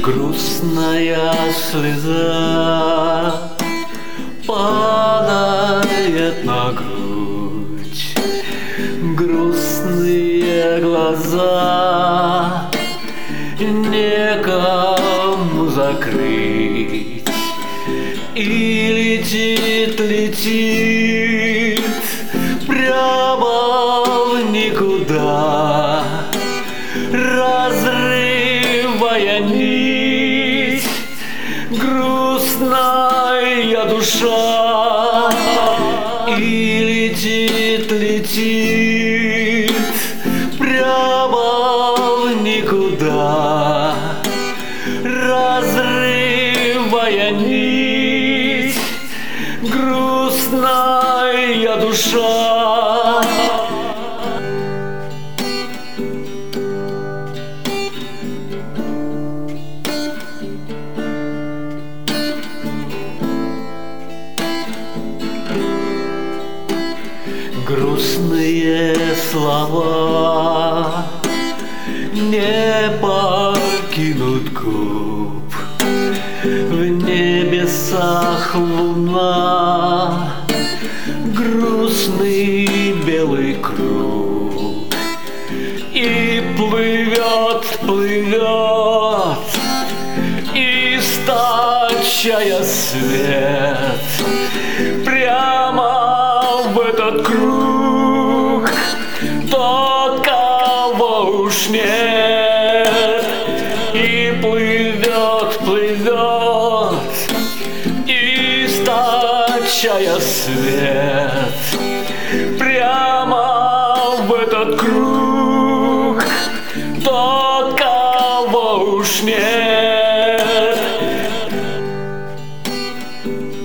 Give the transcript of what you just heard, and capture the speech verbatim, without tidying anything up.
Грустная слеза падает на грудь, грустные глаза некому закрыть, и летит, летит прямо в никуда, разрывая нить, грустная душа, и летит, летит прямо в никуда, разрывая нить, грустная душа. Грустные слова не покинут губ, в небесах луна, грустный белый круг, и плывет, плывет, источая свет прямо в этот круг, тот, кого уж нет, и плывет, плывет, источая свет прямо в этот круг, тот, кого уж нет.